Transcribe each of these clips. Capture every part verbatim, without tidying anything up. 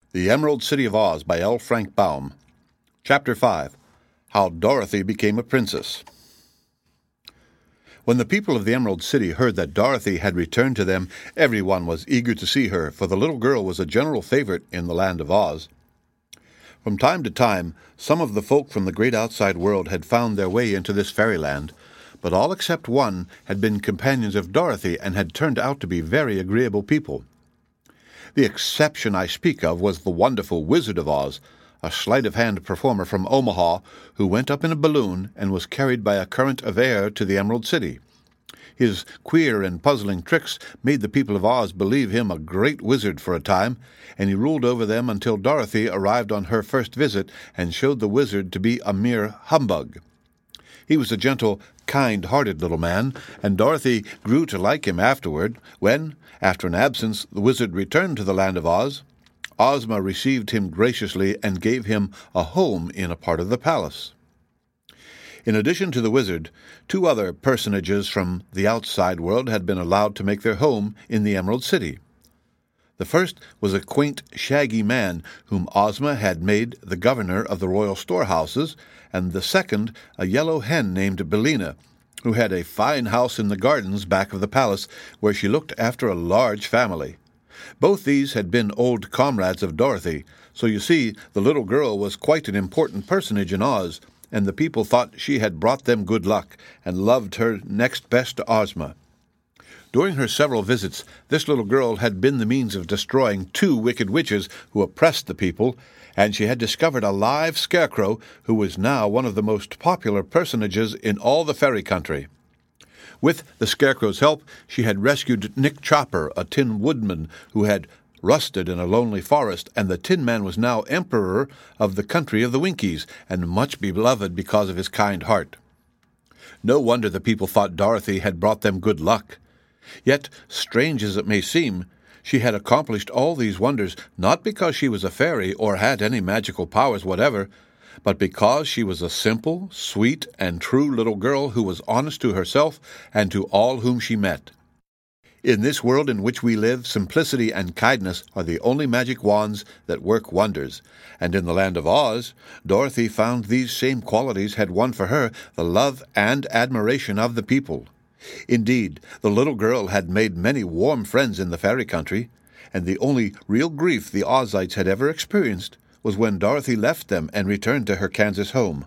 The Emerald City of Oz by L. Frank Baum. Chapter five. How Dorothy Became a Princess. When the people of the Emerald City heard that Dorothy had returned to them, everyone was eager to see her, for the little girl was a general favorite in the land of Oz. From time to time, some of the folk from the great outside world had found their way into this fairyland, but all except one had been companions of Dorothy and had turned out to be very agreeable people. The exception I speak of was the wonderful Wizard of Oz, a sleight-of-hand performer from Omaha, who went up in a balloon and was carried by a current of air to the Emerald City. His queer and puzzling tricks made the people of Oz believe him a great wizard for a time, and he ruled over them until Dorothy arrived on her first visit and showed the wizard to be a mere humbug. He was a gentle, kind-hearted little man, and Dorothy grew to like him afterward, when, after an absence, the wizard returned to the land of Oz. Ozma received him graciously and gave him a home in a part of the palace. In addition to the wizard, two other personages from the outside world had been allowed to make their home in the Emerald City. The first was a quaint, shaggy man whom Ozma had made the governor of the royal storehouses, and the second a yellow hen named Billina, who had a fine house in the gardens back of the palace, where she looked after a large family. Both these had been old comrades of Dorothy, so you see the little girl was quite an important personage in Oz, and the people thought she had brought them good luck, and loved her next best to Ozma. During her several visits, this little girl had been the means of destroying two wicked witches who oppressed the people, and she had discovered a live scarecrow who was now one of the most popular personages in all the fairy country. With the scarecrow's help, she had rescued Nick Chopper, a tin woodman who had rusted in a lonely forest, and the Tin Man was now emperor of the country of the Winkies, and much beloved because of his kind heart. No wonder the people thought Dorothy had brought them good luck. Yet, strange as it may seem, she had accomplished all these wonders not because she was a fairy or had any magical powers whatever, but because she was a simple, sweet, and true little girl who was honest to herself and to all whom she met. In this world in which we live, simplicity and kindness are the only magic wands that work wonders, and in the land of Oz, Dorothy found these same qualities had won for her the love and admiration of the people. Indeed, the little girl had made many warm friends in the fairy country, and the only real grief the Ozites had ever experienced was when Dorothy left them and returned to her Kansas home.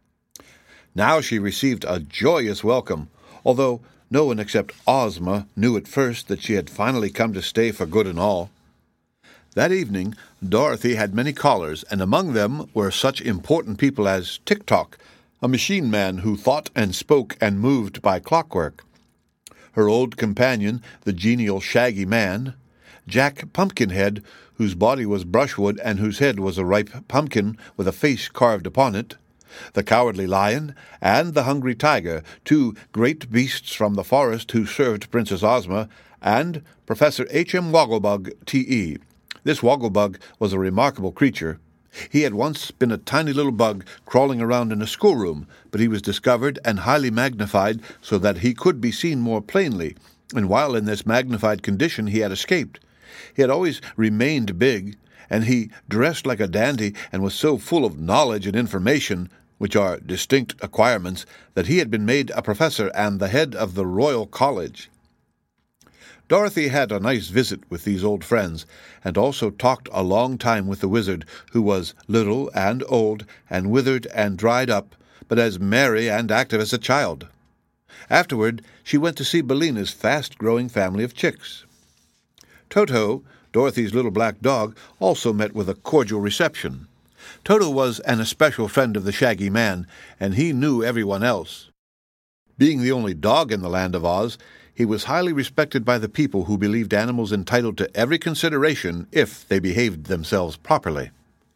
Now she received a joyous welcome, although no one except Ozma knew at first that she had finally come to stay for good and all. That evening, Dorothy had many callers, and among them were such important people as Tik-Tok, a machine man who thought and spoke and moved by clockwork; her old companion, the genial Shaggy Man; Jack Pumpkinhead, whose body was brushwood and whose head was a ripe pumpkin with a face carved upon it; the Cowardly Lion, and the Hungry Tiger, two great beasts from the forest who served Princess Ozma; and Professor H M Wogglebug, T E This Wogglebug was a remarkable creature. He had once been a tiny little bug crawling around in a schoolroom, but he was discovered and highly magnified so that he could be seen more plainly, and while in this magnified condition he had escaped. He had always remained big, and he dressed like a dandy and was so full of knowledge and information, which are distinct acquirements, that he had been made a professor and the head of the Royal College. Dorothy had a nice visit with these old friends, and also talked a long time with the wizard, who was little and old, and withered and dried up, but as merry and active as a child. Afterward, she went to see Billina's fast-growing family of chicks. Toto, Dorothy's little black dog, also met with a cordial reception. Toto was an especial friend of the Shaggy Man, and he knew everyone else. Being the only dog in the land of Oz, he was highly respected by the people who believed animals entitled to every consideration if they behaved themselves properly.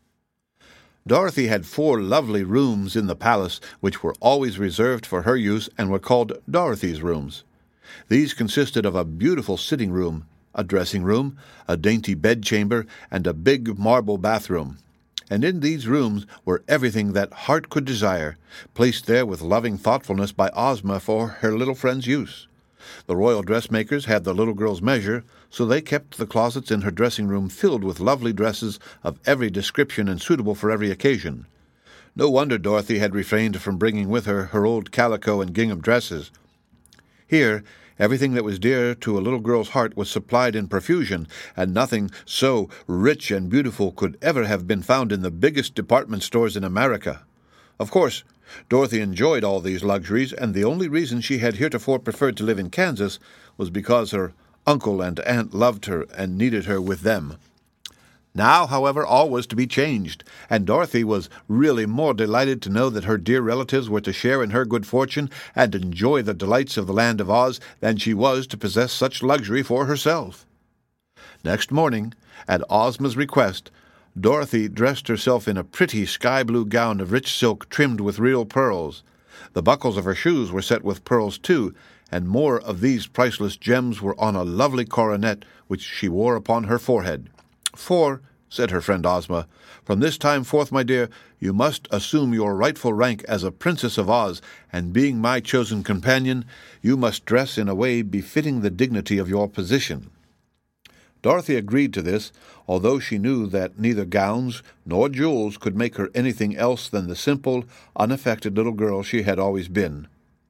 Dorothy had four lovely rooms in the palace, which were always reserved for her use and were called Dorothy's rooms. These consisted of a beautiful sitting room, a dressing room, a dainty bedchamber, and a big marble bathroom. And in these rooms were everything that heart could desire, placed there with loving thoughtfulness by Ozma for her little friend's use. The royal dressmakers had the little girl's measure, so they kept the closets in her dressing room filled with lovely dresses of every description and suitable for every occasion. No wonder Dorothy had refrained from bringing with her her old calico and gingham dresses. Here, everything that was dear to a little girl's heart was supplied in profusion, and nothing so rich and beautiful could ever have been found in the biggest department stores in America. Of course, Dorothy enjoyed all these luxuries, and the only reason she had heretofore preferred to live in Kansas was because her uncle and aunt loved her and needed her with them. Now, however, all was to be changed, and Dorothy was really more delighted to know that her dear relatives were to share in her good fortune and enjoy the delights of the Land of Oz than she was to possess such luxury for herself. Next morning, at Ozma's request, Dorothy dressed herself in a pretty sky-blue gown of rich silk trimmed with real pearls. The buckles of her shoes were set with pearls, too, and more of these priceless gems were on a lovely coronet which she wore upon her forehead. "For," said her friend Ozma, "from this time forth, my dear, you must assume your rightful rank as a Princess of Oz, and being my chosen companion, you must dress in a way befitting the dignity of your position." Dorothy agreed to this, although she knew that neither gowns nor jewels could make her anything else than the simple, unaffected little girl she had always been.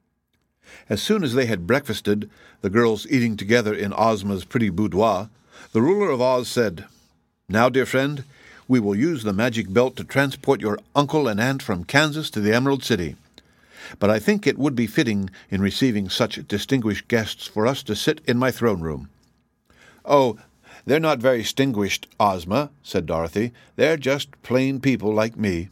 As soon as they had breakfasted, the girls eating together in Ozma's pretty boudoir, the ruler of Oz said, "Now, dear friend, we will use the magic belt to transport your uncle and aunt from Kansas to the Emerald City. But I think it would be fitting, in receiving such distinguished guests, for us to sit in my throne room." "Oh, they're not very distinguished, Ozma," said Dorothy. "They're just plain people like me."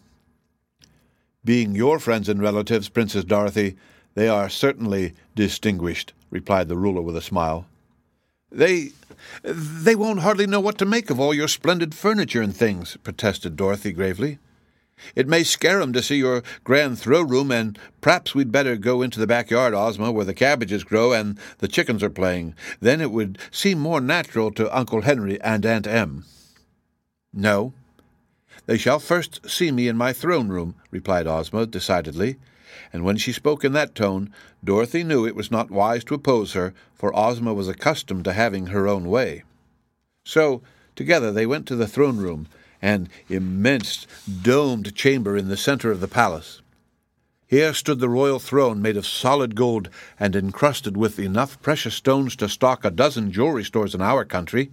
"Being your friends and relatives, Princess Dorothy, they are certainly distinguished," replied the ruler with a smile. They they won't hardly know what to make of all your splendid furniture and things," protested Dorothy gravely. "It may scare 'em to see your grand throne room, and p'raps we'd better go into the backyard, Ozma, where the cabbages grow and the chickens are playing. Then it would seem more natural to Uncle Henry and Aunt Em." "No, they shall first see me in my throne room," replied Ozma decidedly, and when she spoke in that tone, Dorothy knew it was not wise to oppose her, for Ozma was accustomed to having her own way. So, together they went to the throne room, an immense domed chamber in the center of the palace. Here stood the royal throne made of solid gold and encrusted with enough precious stones to stock a dozen jewelry stores in our country.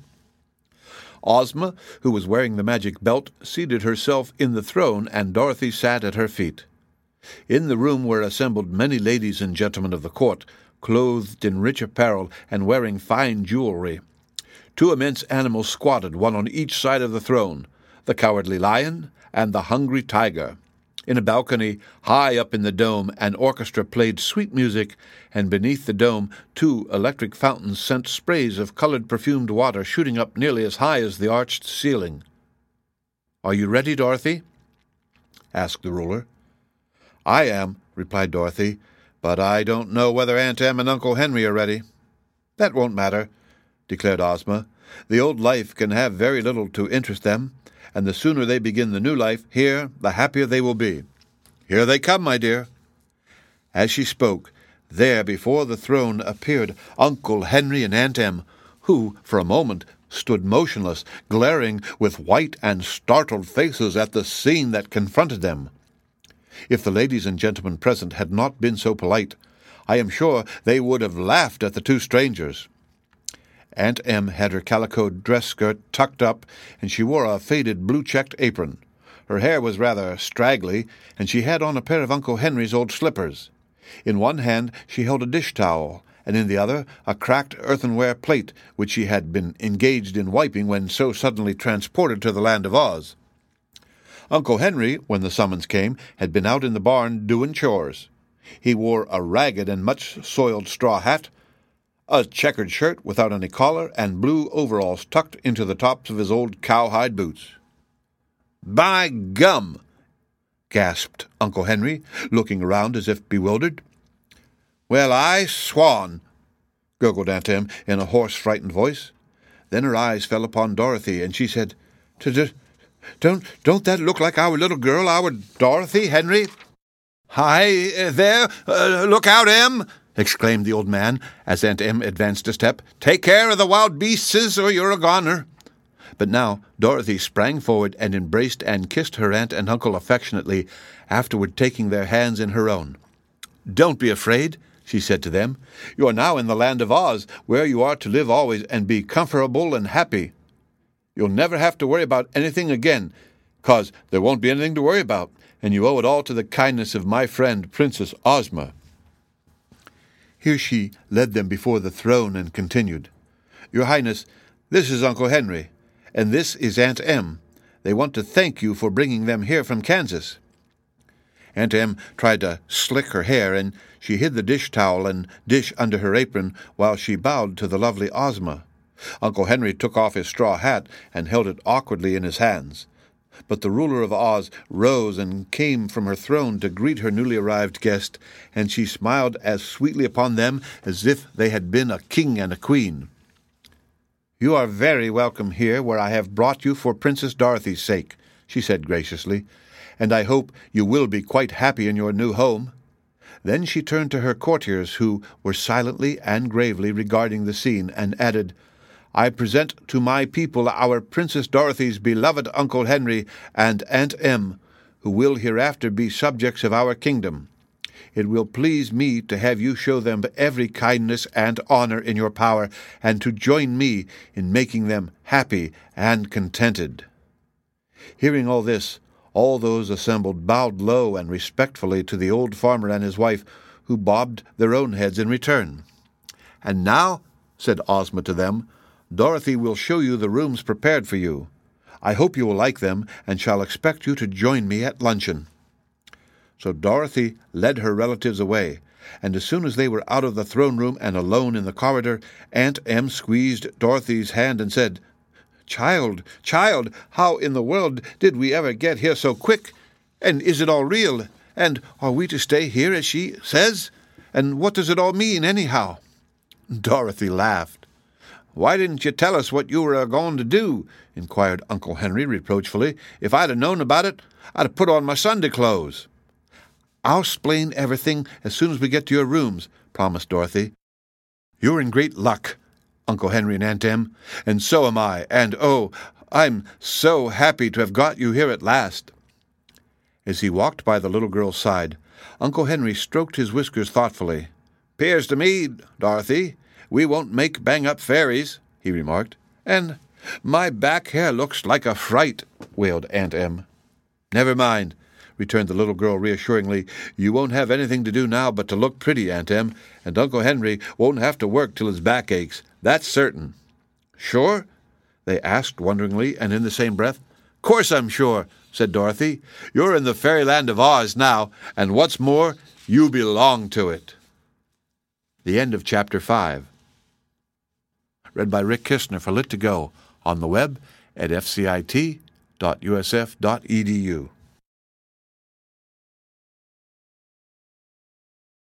Ozma, who was wearing the magic belt, seated herself in the throne, and Dorothy sat at her feet. In the room were assembled many ladies and gentlemen of the court, clothed in rich apparel and wearing fine jewelry. Two immense animals squatted, one on each side of the throne, the Cowardly Lion and the Hungry Tiger. In a balcony, high up in the dome, an orchestra played sweet music, and beneath the dome two electric fountains sent sprays of colored perfumed water shooting up nearly as high as the arched ceiling. "Are you ready, Dorothy?" asked the ruler. "I am," replied Dorothy, "but I don't know whether Aunt Em and Uncle Henry are ready." "That won't matter," declared Ozma. "The old life can have very little to interest them, and the sooner they begin the new life here, the happier they will be. Here they come, my dear." As she spoke, there before the throne appeared Uncle Henry and Aunt Em, who, for a moment, stood motionless, glaring with white and startled faces at the scene that confronted them. If the ladies and gentlemen present had not been so polite, I am sure they would have laughed at the two strangers. Aunt Em had her calico dress skirt tucked up, and she wore a faded blue-checked apron. Her hair was rather straggly, and she had on a pair of Uncle Henry's old slippers. In one hand she held a dish-towel, and in the other a cracked earthenware plate, which she had been engaged in wiping when so suddenly transported to the Land of Oz. Uncle Henry, when the summons came, had been out in the barn doing chores. He wore a ragged and much-soiled straw hat, a checkered shirt without any collar, and blue overalls tucked into the tops of his old cowhide boots. "By gum!" gasped Uncle Henry, looking around as if bewildered. "Well, I swan!" gurgled Aunt Em in a hoarse, frightened voice. Then her eyes fell upon Dorothy, and she said, Don't don't that look like our little girl, our Dorothy, Henry?" "Hi, there! Uh, look out, Em!" exclaimed the old man, as Aunt Em advanced a step. "Take care of the wild beasts, or you're a goner." But now Dorothy sprang forward and embraced and kissed her aunt and uncle affectionately, afterward taking their hands in her own. "Don't be afraid," she said to them. "You are now in the land of Oz, where you are to live always and be comfortable and happy. You'll never have to worry about anything again, 'cause there won't be anything to worry about, and you owe it all to the kindness of my friend, Princess Ozma." Here she led them before the throne and continued, "Your Highness, this is Uncle Henry, and this is Aunt Em. They want to thank you for bringing them here from Kansas." Aunt Em tried to slick her hair, and she hid the dish towel and dish under her apron while she bowed to the lovely Ozma. Uncle Henry took off his straw hat and held it awkwardly in his hands. But the ruler of Oz rose and came from her throne to greet her newly arrived guest, and she smiled as sweetly upon them as if they had been a king and a queen. "You are very welcome here, where I have brought you for Princess Dorothy's sake," she said graciously, "and I hope you will be quite happy in your new home." Then she turned to her courtiers, who were silently and gravely regarding the scene, and added, "I present to my people our Princess Dorothy's beloved Uncle Henry and Aunt Em, who will hereafter be subjects of our kingdom. It will please me to have you show them every kindness and honor in your power, and to join me in making them happy and contented." Hearing all this, all those assembled bowed low and respectfully to the old farmer and his wife, who bobbed their own heads in return. "And now," said Ozma to them, "Dorothy will show you the rooms prepared for you. I hope you will like them, and shall expect you to join me at luncheon." So Dorothy led her relatives away, and as soon as they were out of the throne room and alone in the corridor, Aunt Em squeezed Dorothy's hand and said, "Child, child, how in the world did we ever get here so quick? And is it all real? And are we to stay here as she says? And what does it all mean, anyhow?" Dorothy laughed. "Why didn't you tell us what you were a-going to do?" inquired Uncle Henry reproachfully. "If I'd have known about it, I'd have put on my Sunday clothes." "I'll explain everything as soon as we get to your rooms," promised Dorothy. "You're in great luck, Uncle Henry and Aunt Em, and so am I, and oh, I'm so happy to have got you here at last." As he walked by the little girl's side, Uncle Henry stroked his whiskers thoughtfully. "'Pears to me, Dorothy, we won't make bang-up fairies," he remarked. "And my back hair looks like a fright," wailed Aunt Em. "Never mind," returned the little girl reassuringly. "You won't have anything to do now but to look pretty, Aunt Em, and Uncle Henry won't have to work till his back aches. That's certain." "Sure?" they asked wonderingly, and in the same breath. "Course I'm sure," said Dorothy. "You're in the fairyland of Oz now, and what's more, you belong to it." The end of Chapter five. Read by Rick Kistner for Lit to Go, on the web at f c i t dot u s f dot e d u.